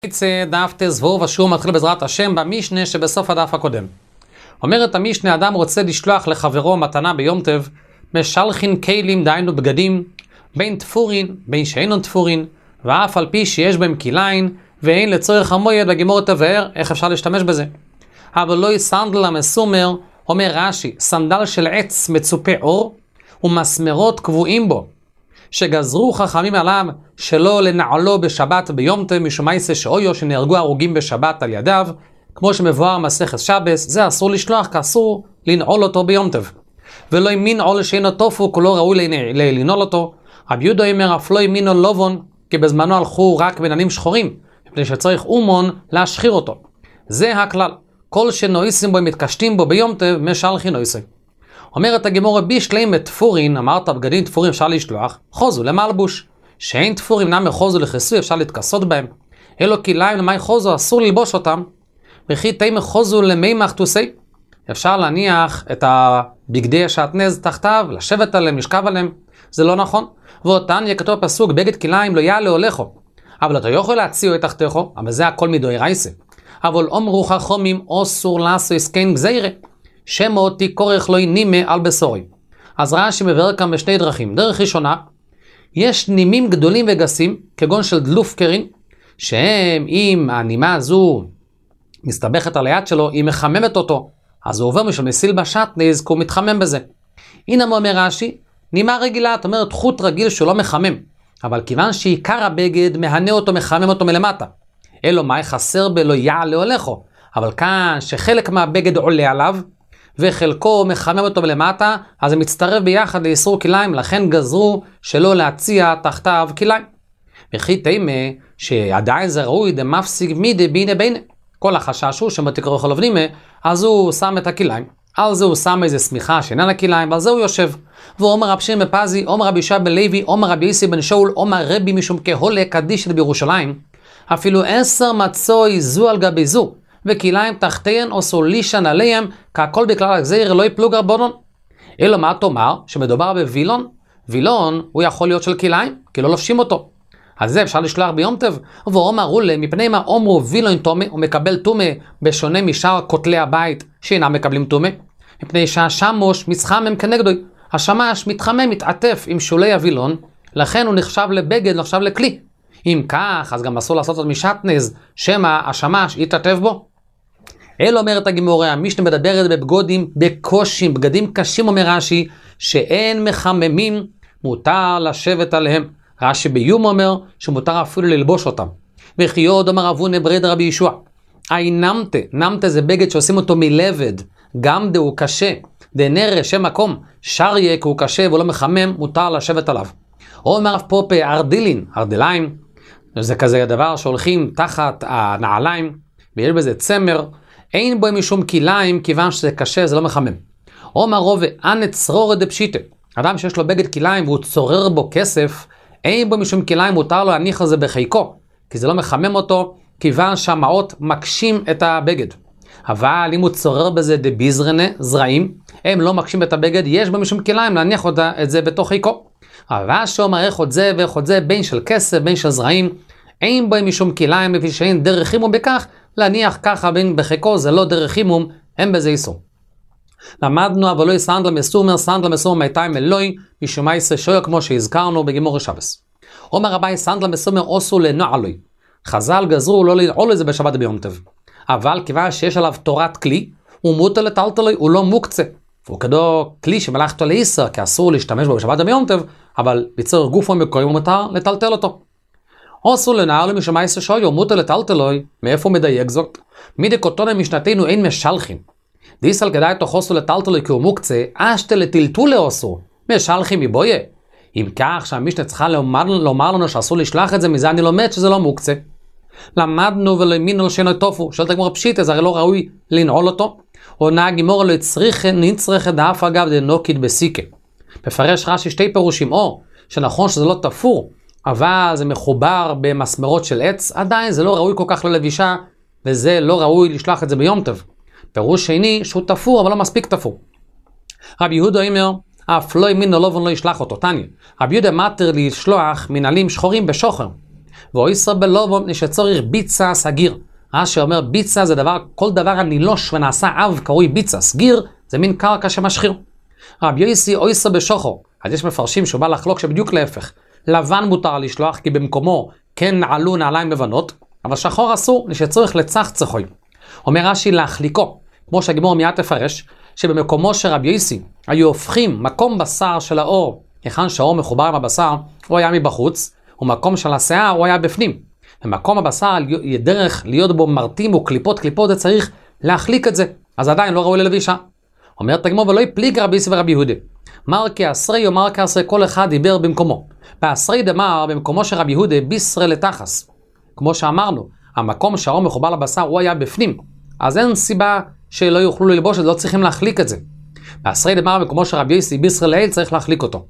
דף תזבו ושוב מתחיל בעזרת השם במשנה שבסוף הדף הקודם. אומרת המשנה, אדם רוצה לשלוח לחברו מתנה ביום טוב, משלחין כלים, דהיינו בגדים, בין תפורין, בין שאינו תפורין, ואף על פי שיש בהם כליים, ואין לצורך המועד והגימור תבאר איך אפשר להשתמש בזה. אבל לא סנדל המסומר, אומר רש"י, סנדל של עץ מצופה אור, ומסמרות קבועים בו, שגזרו חכמים עליו שלא לנעלו בשבת ביום טוב משום מעשה שאויו שנהרגו הרוגים בשבת על ידיו, כמו שמבואר מסכת שבס, זה אסור לשלוח, כי אסור לנעול אותו ביום טוב. ולא ימין עול שאינו תופו, כולו ראוי לנעול אותו. רבי יהודה אומר, אף לא ימינו לובון, כי בזמנו הלכו רק בננים שחורים, מפני שצריך אומון להשחיר אותו. זה הכלל. כל שנועיסים בו מתקשטים בו ביום טוב, משלחין נועיסים. אומרת הגמורה, בישלעים תפורין, אמרת בגדים תפורים אפשר לשלוח, חוזו למלבוש. שאין תפורים נמי חוזו לכיסוי, אפשר להתכסות בהם. אלו כליים למי חוזו, אסור ללבוש אותם. וכי תימי חוזו למי מחתוסי. אפשר להניח את הבגדי השעטנז תחתיו, לשבת עליהם, לשכב עליהם. זה לא נכון. ואותן יכתוב פסוק, בגד כליים לא יעלה הולכו. אבל אתה יכול להציעו את תחתיכו, אבל זה הכל מדאורייתא. אבל אומרו חכמים, אסור לעשות כן גזירה. שמא תיכרך לא נימה על בשורי. אז רש"י מבאר כאן בשני דרכים. דרך ראשונה, יש נימים גדולים וגסים, כגון של דלופקרין, שהם, אם הנימה הזו מסתבכת על היד שלו, היא מחממת אותו, אז הוא עובר משום מסיל בשעטנז, כי הוא מתחמם בזה. הנה אומר רש"י, נימה רגילה, זאת אומרת חוט רגיל שהוא לא מחמם, אבל כיוון שעיקר הבגד מהנה אותו, מחמם אותו מלמטה. אלו מה חסר בלא יעלה הולכו, אבל כאן שחלק מהבגד עולה עליו, וחלקו מחמם אותו מלמטה, אז זה מצטרף ביחד לאיסור כליים, לכן גזרו שלא להציע תחתיו כליים. וכי תימא שעדיין זה ראוי דמפסיק מידי בינה בינה. כל החשש הוא שמתקרוא חלוב נימה, אז הוא שם את הכליים. על זה הוא שם איזה סמיכה שאינן הכליים, ועל זה הוא יושב. ואומר רב שמעון פזי, אומר רבי ישעיה בן לוי, אומר רבי יוסי בן שאול, אומר רבי משום כהולה קדישא בירושלים, אפילו 10 מצוי זו על גבי זו, וכליים תחתיהן אסור לישן עליהם, כהכל בכלל הגזיר לא יפלוג רבונון. אלא מה תאמר? שמדובר בווילון, וילון הוא יכול להיות של כליים, כי לא לובשים אותו. אז זה אפשר לשלוח ביום טוב. ואומרו להם, מפני מה אומרו וילון תומה, הוא מקבל תומה בשונה משאר כותלי הבית שאינם מקבלים תומה. מפני שהשמש מתחמם כנגדו. השמש מתחמם, מתעטף עם שולי הווילון, לכן הוא נחשב לבגד, נחשב לכלי. אם כך, אז גם אסור לעשות את משעטנז, שמא השמש יתעטף בו. אלא אומרת הגמורה, המשנה מדברת בבגדים בקושים, בגדים קשים, אומר רש"י, שאין מחממים, מותר לשבת עליהם. רש"י ביום אומר שמותר אפילו ללבוש אותם. וכי עוד אומר אבונה ברד רבי ישוע, נמתה, נמתה זה בגד שעושים אותו מלבד, גם דהו קשה, דנרא שם מקום, שריק הוא קשה ולא מחמם, מותר לשבת עליו. אומר אף פופה ארדילין, ארדליים, זה כזה דבר שהולכים תחת הנעליים, ויש בזה צמר, אין בו משום כליים, כיוון שזה קשה, זה לא מחמם. אומר רובה, אנא צרורא דפשיטא, אדם שיש לו בגד כליים והוא צורר בו כסף, אין בו משום כליים, מותר לו להניח על זה בחיקו, כי זה לא מחמם אותו, כיוון שהמעות מקשים את הבגד. אבל אם הוא צורר בזה דביזרנה, זרעים, הם לא מקשים את הבגד, יש בו משום כליים להניח את זה בתוך חיקו. אבל שאומר איך עוד זה ואיך עוד זה, בין של כסף, בין של זרעים, אין בו משום כליים, לפי שאין דרך חימום בכך, להניח ככה בין בחיקו, זה לא דרך חימום, אין בזה איסור. למדנו, אבל לא סנדל מסומר, סנדל מסומר מייתיים אלוהי, משום מעשה שאויו, כמו שהזכרנו בגימור שבס. אומר רבי, סנדל מסומר אסור לנעלוי. חז"ל גזרו לא לנעול את זה בשבת ביום טוב. אבל כיוון שיש עליו תורת כלי, הוא מותר לטלטלוי, הוא לא מוקצה. הוא כדו כלי שמלאכתו לאיסר, כי אסור להשתמש בו בשבת ביום טוב, אבל בצורך גוף ומקורים הוא מותר לטלטל אותו. אסור לנעלוי משום מעשה שאויו, מותר לטלטלוי, מאיפה הוא מדייק זאת? מדקותונה משנתנו אין משלחין. דיסל כדאי תוכוסו לטלטלוי כי הוא מוקצה, אשתה לטלטולה אסור, משלחין מבויה. אם כך שהמשנה צריכה לומר לנו שאסור לשלח את זה, מזה אני לומד שזה לא מוקצה. למדנו ולא האמינו שאינו תופו, שואלת הגמרא פשיטא, זה הרי לא ראוי לנעול אותו. עונה הגמרא לא נצרכת דאף אגב דנוקית בסיקה. מפרש רש"י שתי פירושים, או שנכון שזה לא תפור, אבל זה מחובר במסמרות של עץ, עדיין זה לא ראוי כל כך ללבישה, וזה לא ראוי לשלוח את זה ביום טוב. פירוש שני שהוא תפור, אבל לא מספיק תפור. רבי יהודה אומר, אף לא האמינו לובון לא ישלח אותו, תניא. רבי יהודה מתיר לשלוח מנעלים שחורים בשוחר. ואויסר בלובו מפני שצורך ביצה סגיר. רש"י אומר ביצה זה דבר, כל דבר הנילוש ונעשה אב קרוי ביצה. סגיר זה מין קרקע שמשחיר. רבי יוסי אויסר בשוחור. אז יש מפרשים שהוא בא לחלוק שבדיוק להפך. לבן מותר לשלוח כי במקומו כן נעלו נעליים לבנות, אבל שחור אסור שצריך לצחצחוי. אומר רש"י להחליקו, כמו שהגמור מיד תפרש, שבמקומו של רבי יוסי היו הופכים מקום בשר של האור, היכן שהאור מחובר עם הבשר, הוא היה מבחוץ, ומקום של השיער הוא היה בפנים. ומקום הבשר, דרך להיות בו מרתים וקליפות, זה צריך להחליק את זה, אז עדיין לא ראוי ללבישה. אומר תגמור ולא יפליג רבי יוסי ורבי יהודה. מרקי אסרי או מרקי אסרי, כל אחד דיבר במקומו. באסרי דמר במקומו של רבי יהודה בישראל לתחס. כמו שאמרנו, המקום שהאור מחובר לבשר הוא היה בפנים, אז אין סיבה שלא יוכלו ללבוש את זה, לא צריכים להחליק את זה. באסרי דמר במקומו של רבי יוסי בישראל לעיל צריך להחליק אותו.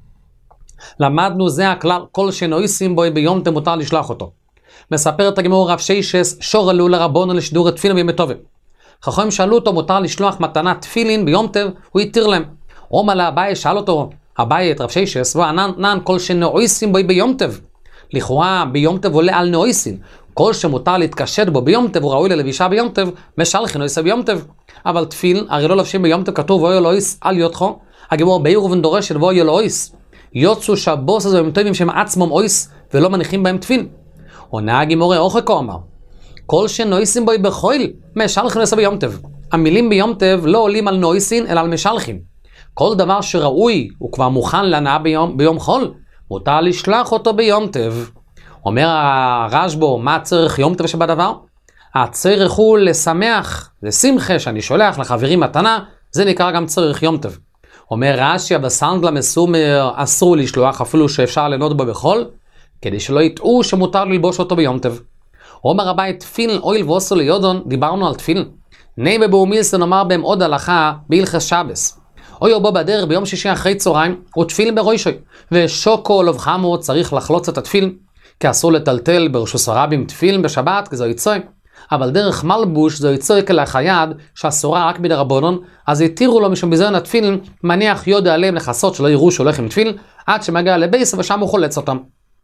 למדנו זה הכלל, כל שנויסים בו ביום תמותר לשלוח אותו. מספר את הגמור רב שיישס, שורלו לרבונו לשידור תפילין בימי טובים. חכמים שאלו אותו מותר לשלוח מתנת תפילין ביום טב, הוא יתיר להם. אומר לאביי, שאל אותו אביי את רב שיישס, וענן כל שנויסים בו ביום טב. לכאורה ביום טב עולה על נויסין. כל שמותר להתקשט בו ביום טב הוא ראוי ללבישה ביום טב, משלחין נויסה ביום טב. אבל תפיל, הרי לא לבשים ביום טב כתוב ואוי אלוהיס על יודחו. הגמור בעירובן דורש של ואוי אלוהיס. יוצאו שבוס הזה במטובים שהם עצמם אויס ולא מניחים בהם תפיל. עונה הגמורה אוחקו אמר, כל שנויסים בו בחויל, משלחין נויסה ביום טב. המילים ביום טב לא עולים על נויסין אלא על משלחין. כל דבר שראוי הוא כבר מוכן להנאה ביום חול, מותר לשלוח אותו ביום טב. אומר הרשב"א, מה צריך יום טב שבדבר? הצורך הוא לשמח, לשמחה שאני שולח לחברים מתנה, זה נקרא גם צורך יום טב. אומר רש"י, בסנדלה מסומר אסור לשלוח אפילו שאפשר ליהנות בו בחול, כדי שלא יטעו שמותר ללבוש אותו ביום טב. אומר רבי תפילין אויל ואוסר ליודון, דיברנו על תפילין. נימה באומילסן נאמר בהם עוד הלכה בהלכות שבס. אוי בו בדרך ביום שישי אחרי צהריים, הוא תפילין בראשוי, ושוקו לבחמו צריך לחלוץ את התפילין, כי אסור לטלטל ברשוס הרבים תפילין בשבת, כי זו יצוי. אבל דרך מלבוש זו יצוי כלאחר יד, שאסורה רק מדרבנן, אז יתירו לו משום ביזיון התפילין, מניח יודע עליהם לחסות שלא יראו שהולך עם תפילין, עד שמגיע לבייס ושם הוא חולץ אותם.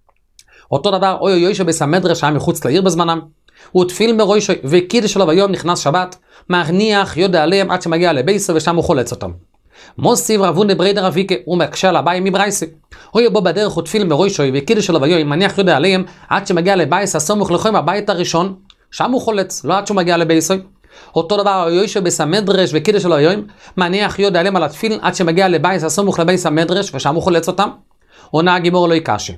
אותו דבר, אוי שבייס המדרש היה מחוץ לעיר בזמנם, הוא תפילין בראשוי, וקידש שלו ביום נכנס שבת, מניח יודע עליהם עד שמגיע לבייס ושם הוא חולץ אותם. מוסיב רבון דבריידר אביקה, הוא מקשה לבית מברייסי. אוי בו בדרך הוא תפילין בראשוי, וקידש שלו ביום מניח יודע עליהם עד שמגיע לבייס הסמוך לחום הבית הראשון, שם הוא חולץ, לא עד שהוא מגיע לבייסוי. אותו דבר, יושב בייס המדרש וקידש שלו היום, מניח יודע עליהם על התפילין עד שמגיע לבייס הסמוך לבייס המדרש ושם הוא חולץ אותם. עונה הגימור לא יקשה.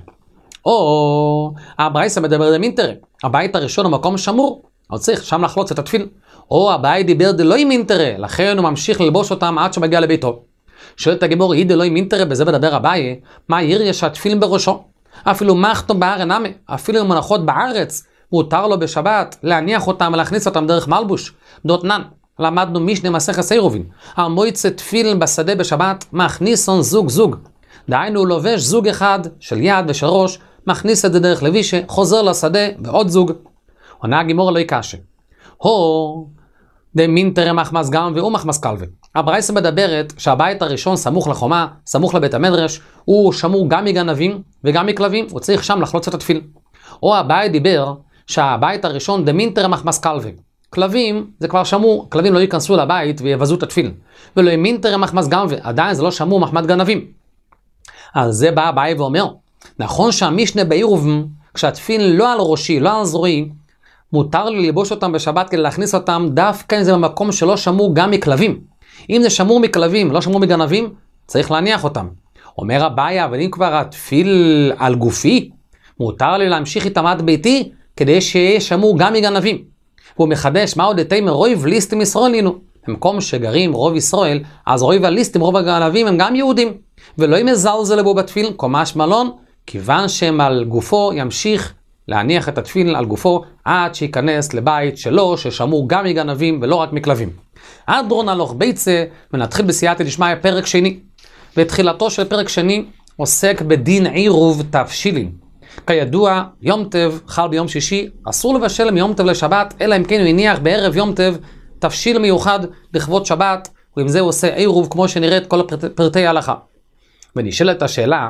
או הברייסה מדבר דמינטרה, הבית הראשון הוא מקום שמור, הוא צריך שם לחלוץ את התפילין. או הבית דיבר דלוי מינטרה, לכן הוא ממשיך ללבוש אותם עד שמגיע לביתו. שואלת הגימור, היא דלוי מינטרה, בזה מדבר אביי, מה יריה שהתפילין בראשו? אפילו מחתום בארץ נמי, אפילו מונחות בארץ, מותר לו בשבת להניח אותם ולהכניס אותם דרך מלבוש. דותנן, למדנו משנה מסכת עירובין. המועצה תפילין בשדה בשבת, מכניסון זוג. דהיינו הוא לובש זוג אחד של יד ושל ראש, מכניס את זה דרך לבישה, חוזר לשדה ועוד זוג. עונה הגימור לא יקשה. הו, דמינטרה מחמס גם והוא מחמס קלווה. הברייסה מדברת שהבית הראשון סמוך לחומה, סמוך לבית המדרש, הוא שמור גם מגנבים וגם מכלבים, הוא צריך שם לחלוץ את התפילין. או הבית דיבר שהבית הראשון דמינטרה מחמס קלווה. כלבים זה כבר שמור, כלבים לא ייכנסו לבית ויבזו את התפילין. ולא מינטרה מחמס גם ועדיין זה לא שמור מחמת גנבים. על זה בא הבית ואומר, נכון שהמשנה בעירובן, כשהתפילין לא על ראשי, לא על זרועי, מותר לי ללבוש אותם בשבת כדי להכניס אותם דווקא אם זה במקום שלא שמור גם מכלבים. אם זה שמור מכלבים, לא שמור מגנבים, צריך להניח אותם. אומר הבעיה, אבל אם כבר התפיל על גופי, מותר לי להמשיך איתם עד ביתי, כדי שיהיה שמור גם מגנבים. והוא מחדש, מה עוד תימר רוב ליסטים ישראלינו. במקום שגרים רוב ישראל, אז רוב הליסטים, רוב הגנבים הם גם יהודים. ולא ימזלזל בו בתפיל, קומש מלון, כיוון שהם על גופו ימשיך להניח את התפילין על גופו עד שיכנס לבית שלו ששמור גם מגנבים ולא רק מכלבים. אדרון הלוך ביצה, ונתחיל בסייעתא דשמיא פרק שני. ותחילתו של פרק שני עוסק בדין עירוב תבשילין. כידוע, יום טב חל ביום שישי, אסור לבשל מיום טב לשבת, אלא אם כן הוא הניח בערב יום טב תבשיל מיוחד לכבוד שבת, ועם זה הוא עושה עירוב כמו שנראית כל פרטי ההלכה. ונשאלת השאלה,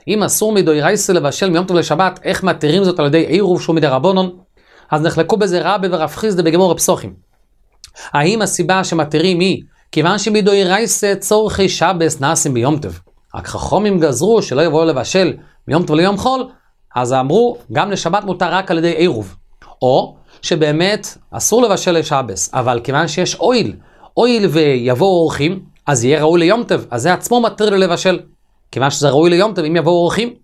אם אסור מדאורייסה לבשל מיום טוב לשבת, איך מתירים זאת על ידי עירוב שהוא מדרבנן? אז נחלקו בזה רבי ורב חיסדא בגמור פסוחים. האם הסיבה שמתירים היא כיוון שמדאורייסה צורכי שבס נעשים ביום טוב, רק חכמים גזרו שלא יבואו לבשל מיום טוב ליום חול, אז אמרו גם לשבת מותר רק על ידי עירוב, או שבאמת אסור לבשל לשבס, אבל כיוון שיש אויל ויבואו אורחים, אז יהיה ראוי ליום טוב, אז זה עצמו מתיר לו לבשל, כיוון שזה ראוי ליום טוב אם יבואו אורחים.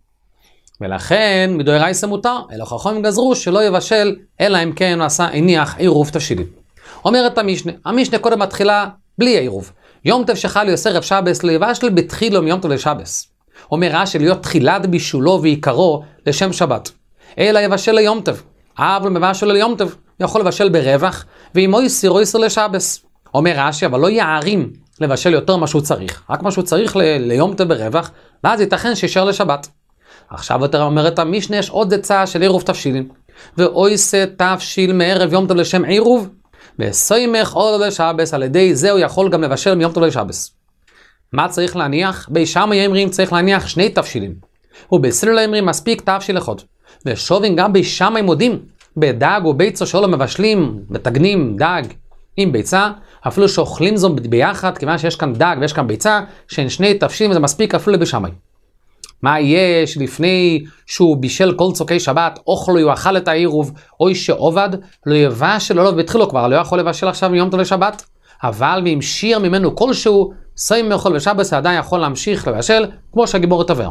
ולכן מדאורייסה מותר, אלא חכמים גזרו שלא יבשל, אלא אם כן עשה הניח עירוב תבשילים. אומרת המשנה קודם מתחילה בלי עירוב. יום טוב שחל יוסר רב שבס לבשל בתחילו מיום טוב לשבס. אומר רש"י להיות תחילת בישולו ועיקרו לשם שבת. אלא יבשל ליום טוב. אבל מבשל ליום טוב, יכול לבשל ברווח, ואם אויסר אויסר לשבס. אומר רש"י, אבל לא יערים לבשל יותר מה שהוא צריך. רק מה שהוא צריך ליום טוב ברווח, ואז ייתכן שישאר לשבת. עכשיו יותר אומרת המשנה, יש עוד עצה של עירוב תבשילים. ואויסר תבשיל מערב יום טוב לשם עירוב, בסוימך או לשבס, על ידי זה הוא יכול גם לבשל מיום טוב לשבס. מה צריך להניח? בישמאי אומרים צריך להניח 2 תבשילים. ובסילול אומרים מספיק תבשיל אחד. ושובים גם בישמאי מודים, בדג וביצה שלא מבשלים, בתגנים דג עם ביצה, אפילו שאוכלים זו ביחד, כיוון שיש כאן דג ויש כאן ביצה, שהן 2 תבשילים, זה מספיק אפילו לבישמאי. מה יהיה שלפני שהוא בישל כל צוקי שבת, אוכלו יאכל את העירוב, או שעובד, לא יבשל לא והתחילו כבר, לא יכול לבשל עכשיו מיום טוב לשבת, אבל אם שיר ממנו כלשהו, סיים מאכול ושבס, עדיין יכול להמשיך לבשל, כמו שהגימור תבהר.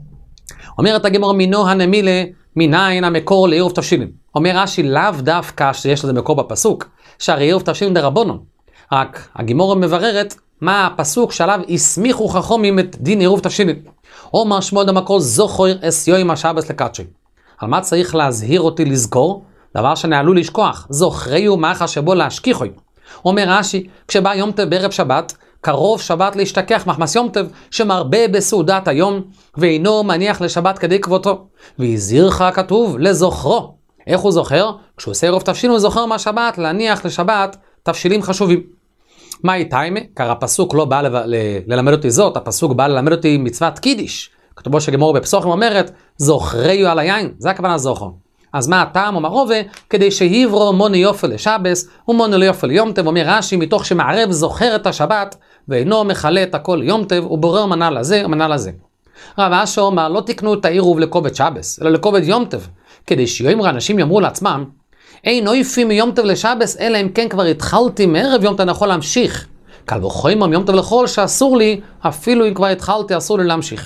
אומרת הגימור מינו הנמילה, מניין המקור לעירוב תבשילים. אומר רש"י לאו דווקא שיש לזה מקור בפסוק, שהרי עירוב תבשילים דרבנן. רק הגימור מבררת מה הפסוק שעליו הסמיכו חכמים את דין עירוב תבשילים. אומר שמואל המקור זוכר אס יום השבס לקדשי. על מה צריך להזהיר אותי לזכור? דבר שאני עלול לשכוח. זוכריו מאחר שבו להשכיחוי. אומר רש"י, כשבא יום טוב בערב שבת, קרוב שבת להשתכח מחמס יום טוב, שמרבה בסעודת היום, ואינו מניח לשבת כדי כבותו. והזהירך כתוב לזוכרו. איך הוא זוכר? כשהוא עושה עירוב תבשילים הוא זוכר מהשבת, להניח לשבת תבשילים חשובים. מה איתיימה? כי הפסוק לא בא ללמד אותי זאת, הפסוק בא ללמד אותי מצוות קידיש. כתובו שגמור בפסוחים אומרת, זוכריו על היין, זה הכוונה זוכר. אז מה הטעם אומר רובה? כדי שהיברו מוני יופל לשבס ומוני לא יופל ליום טוב. אומר רש"י מתוך שמערב זוכר את השבת ואינו מחלה את הכל ליום טוב ובורר מנה לזה ומנה לזה. רב אשר אומר לא תקנו את העירוב לכובד שבס אלא לכובד יום טוב, כדי שיאמרו אנשים יאמרו לעצמם אין אויפים מיום טוב לשבס אלא אם כן כבר התחלתי מערב יום טוב אני יכול להמשיך. קל וחומר מיום טוב לחול שאסור לי, אפילו אם כבר התחלתי אסור לי להמשיך.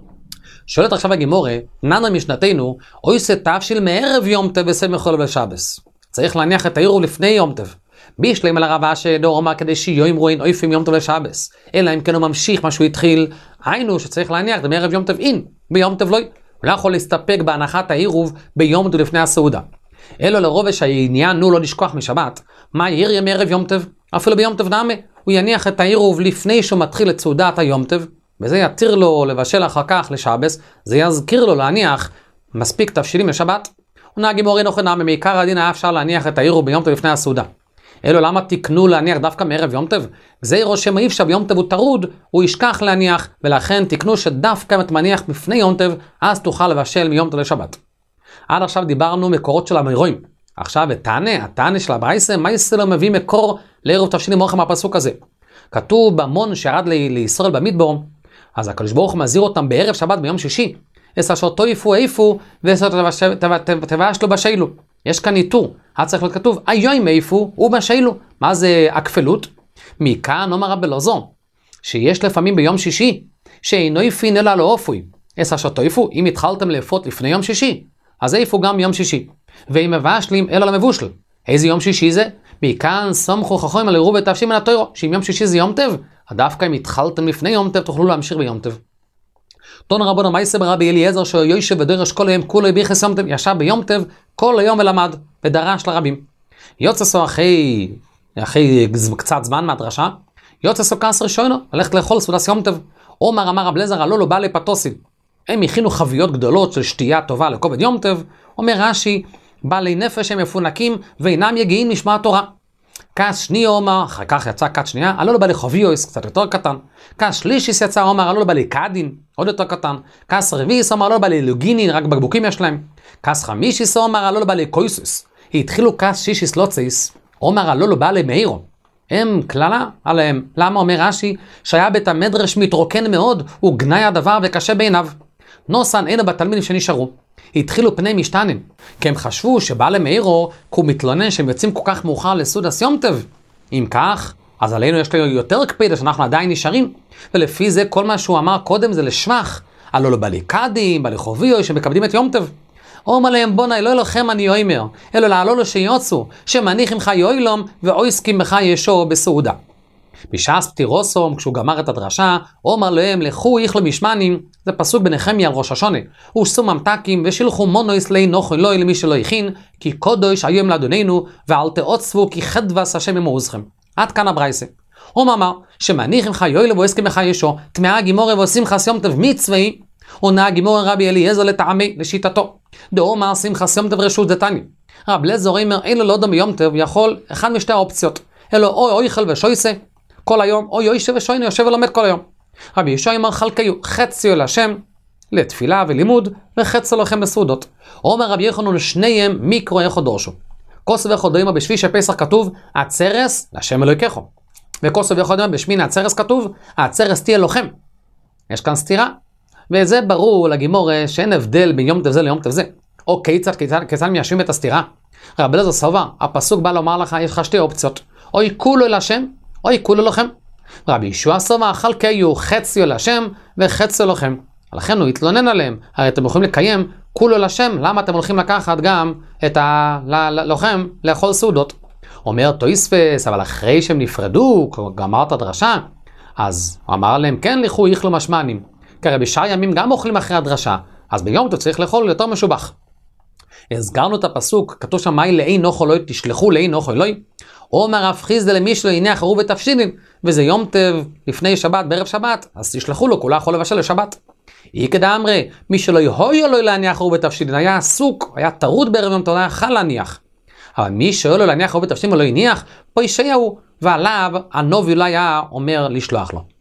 שואלת עכשיו הגימורה, ננה משנתנו, אויסה תבשיל מערב יום טוב וסמך חול בשבס. צריך להניח את העירוב לפני יום טוב. בישלם על הרב אשר דור אומר כדי שיאמרו אין אויפים יום טוב לשבס. אלא אם כן הוא ממשיך מה שהוא התחיל, היינו שצריך להניח מערב יום טוב אין, ביום טוב לא. הוא לא יכול להסתפק בהנחת העירוב ביום טוב לפני הסעודה. אלו לרוב שהעניין הוא לא לשכוח משבת. מה יהיה מערב יום טוב? אפילו ביום טוב נעמה. הוא יניח את העירוב לפני שהוא מתחיל את סעודת היום טוב. וזה יתיר לו לבשל אחר כך לשבס, זה יזכיר לו להניח מספיק תבשילים לשבת. ונהגים מורים נוחנם, מעיקר הדין היה אפשר להניח את העירוב ביום טוב לפני הסעודה. אלו למה תקנו להניח דווקא מערב יום טוב? זה רושם אי אפשר ביום טוב הוא טרוד, הוא ישכח להניח, ולכן תקנו שדווקא אם את מניח בפני יום טוב, אז תוכל לבשל מיום טוב לשבת. עד עכשיו דיברנו מקורות של המאירועים. עכשיו התענה של הברייסה, מה ישראל מביא מקור לעירוב תבשילים אוכל מהפסוק הזה? כתוב במון שירד לישראל במדבר, אז הקדוש ברוך הוא מזהיר אותם בערב שבת ביום שישי. עשר אשר תויפו איפו ועשר תבשלו בשילו. יש כאן איתור. היה צריך להיות כתוב היום איפו ובשילו. מה זה הכפלות? מכאן אומר רבי אלעזר שיש לפעמים ביום שישי שאינו יפין אלא לא אופוי. עשר אשר תויפו, אם התחלתם לאפות לפני יום שישי, אז איפו גם יום שישי. ואם מבשלים אלא למבושל. איזה יום שישי זה? מכאן סמכו חכמים על עירוב ותבשיל מן התורה, שאם יום שישי זה יום טוב, דווקא אם התחלתם לפני יום טוב תוכלו להמשיך ביום טוב. תון רבנו מייסה ברבי אליעזר שיושב ודרש כל היום כולו ביחס יום טוב, ישב ביום טוב כל היום ולמד ודרש לרבים. יוצא סו אחרי קצת זמן מהדרשה, יוצא סו כעס ראשונו, הלכת לאכול סעודת יום טוב. אמר רב אליעזר הלא לא בא לפתוסים. הם הכינו חביות גדולות של שתייה טובה לכובד יום טוב. אומר רש"י, בעלי נפש הם מפונקים ואינם יגיעים משמע התורה. כעס שני אומר, אחר כך יצא כת שנייה, עלו לו בלי חוביוס, קצת יותר קטן. כעס שלישיס יצא אומר, עלו לו בלי קדין, עוד יותר קטן. כעס רביעיס אומר, עלו לו בלי לוגינין, רק בקבוקים יש להם. כעס חמישיס אומר, עלו לו בלי קויסוס. התחילו כעס שישיס לוצייס, אומר עלו לו בלי מאירו. הם כללה עליהם. למה אומר רש"י? שהיה בית המדרש מתרוקן מאוד, הוא גנאי הדבר וקשה בעיניו. נוסן אינו בתלמידים שנשארו. התחילו פני משתנים, כי הם חשבו שבעלי מאירו, הוא מתלונן שהם יוצאים כל כך מאוחר לסעודת יום טוב. אם כך, אז עלינו יש לו יותר קפידה שאנחנו עדיין נשארים, ולפי זה כל מה שהוא אמר קודם זה לשבח, עלו לו בלי קדים, בלי חוביו, שמקבדים את יום טוב. אומר להם בונה, לא אלוהים אני אומר, אלו לעלו לו שיוצאו, שמניחים לך יוילום, ואויסקים בך ישו בסעודה. בשעס פטירוסום, כשהוא גמר את הדרשה, אומר להם, לכו איכלו משמנים, זה פסוק בנחמיה על ראש השונה, ושו ממתקים ושילחו מונויס לי נוחו אלוהי למי שלא הכין, כי קודש היום לאדוננו, ואל תעוצבו כי חדבס השם עמכם. עד כאן הברייסה. הוא אמר, שמניחים לך יוילום ואויסקים בך ישו, תמאה גימורה ועושים לך יום טוב מצווי, עונה גימורה רבי אליעזר לטעמי, לשיטתו. דאמר שמחת יום טוב רשות דתני. רב אליעזר אומר, אלו לא דום יום טוב, יכול אחד משתי האופציות. אלו או אויכל ושויסה כל היום, או יושב ושוינו יושב ולומד כל היום. רבי ישוע אמר חלקיו, חציו להשם לתפילה ולימוד, וחצו לכם בסעודות. אומר רבי יוחנן לשניהם מיקרו איך דורשו. כוסו ואיכו דוימה בשביל שפסח כתוב, עצרס להשם אלוהיכךו. וכוסו ואיכו דוימה בשמין העצרס כתוב, העצרס תהיה לוחם. יש כאן סתירה. וזה ברור לגימורה שאין הבדל בין יום טוב זה ליום טוב זה. או כיצד מיישבים את הסתירה. רבי אליעזר סבר, הפסוק בא לומר לך, יש לך שתי אופציות. אוי כולו להשם, אוי כולו לכם. רבי ישוע סבר, חלקיו חציו להשם וחציו לכם. לכן הוא התלונן עליהם. הרי אתם יכולים לקיים כולו להשם, למה אתם הולכים לקחת גם את הלוחם לאכול סעודות? אומר תויספס, אבל אחרי שהם נפרדו, גמר את הדרשה, אז הוא אמר להם, כן לכו איכלו משמנים. כי הרי בשאר ימים גם אוכלים אחרי הדרשה, אז ביום אתה צריך לאכול יותר משובח. הסגרנו את הפסוק, כתוב שם, מאי לאי נוחו אלוהי, תשלחו לאי נוחו אלוהי. אומר רב חיסדא למי שלא הניח עירוב ותבשילין, וזה יום טוב לפני שבת, בערב שבת, אז תשלחו לו, כולה יכול לבשל לשבת. אי כדאמרי, מי שלא יהוי אלוהי להניח עירוב ותבשילין, היה עסוק, היה טרוד בערב יום טוב, היה חל להניח. אבל מי שלא להניח עירוב ותבשילין ולא הניח, פה ישעיהו, ועליו הנביא אולי היה אומר לשלוח לו.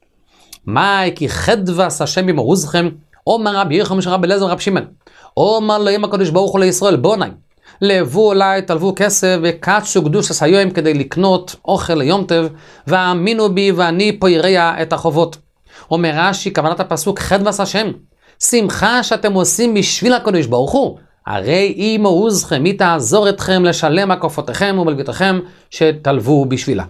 מאי כי חדבס השם עמכם, אומר רבי יוחנן רבי אליעזר רבי שמעון. אומר להם הקדוש ברוך הוא לישראל, בוני, לבו אליי, תלבו כסף וקדשו קדושת היום כדי לקנות אוכל ליום טוב, והאמינו בי ואני פה יראה את החובות. אומר רש"י, כוונת הפסוק חדבס השם, שמחה שאתם עושים בשביל הקדוש ברוך הוא, הרי אם עוזכם, היא תעזור אתכם לשלם הקופותיכם ומלגותיכם שתלבו בשבילה.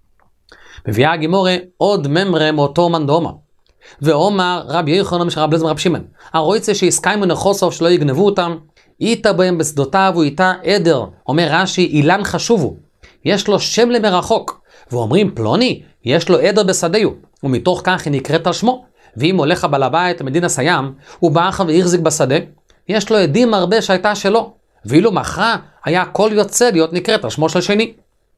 מביאה הגימורה עוד ממרה מאותו מן דומה. ואומר רבי יוחנן רבי אליעזר רבי שמעון, הרויצה שהסכימו נחוסוף שלא יגנבו אותם, איתה בהם בשדותיו ואיתה עדר. אומר רש"י, אילן חשובו, יש לו שם למרחוק, ואומרים פלוני, יש לו עדר בשדהו, ומתוך כך היא נקראת על שמו. ואם הולך הבעל הבית מדינה סיים, הוא בא אחר והחזיק בשדה, יש לו עדים הרבה שהייתה שלו, ואילו מחרה היה כל יוצא להיות נקראת על שמו של שני.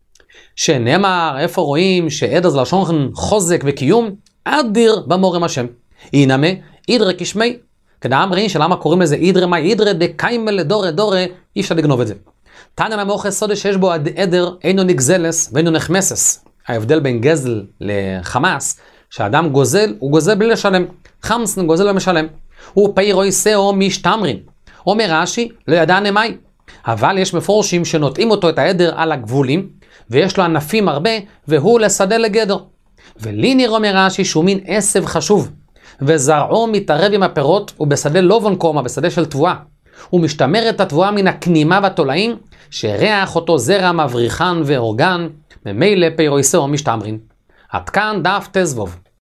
שנאמר, איפה רואים שעדר זה לשון חוזק וקיום? אדיר במורם השם. אינמה, אידרה כשמי. כדאמרי שלמה קוראים לזה אידרה, מה אידרה דקיימה לדורה דורה, אי אפשר לגנוב את זה. תנא למוח סודה שיש בו עדר, אינו נגזלס ואינו נחמסס. ההבדל בין גזל לחמאס, שהאדם גוזל, הוא גוזל בלי לשלם. חמס גוזל ומשלם. הוא פירו יסאו משתמרין. אומר רש"י, לא ידע נמי. אבל יש מפורשים שנוטעים אותו את העדר על הגבולים, ויש לו ענפים הרבה, והוא לשדה לגדר. וליניר אומר רש"י שהוא מין עשב חשוב, וזרעו מתערב עם הפירות, ובשדה לובון קומה, בשדה של תבואה. הוא משתמר את התבואה מן הכנימה והתולעים, שריח אותו זרע מבריחן ואורגן, ממילא פירו יסאו משתמרין. עד כאן דף תזבוב.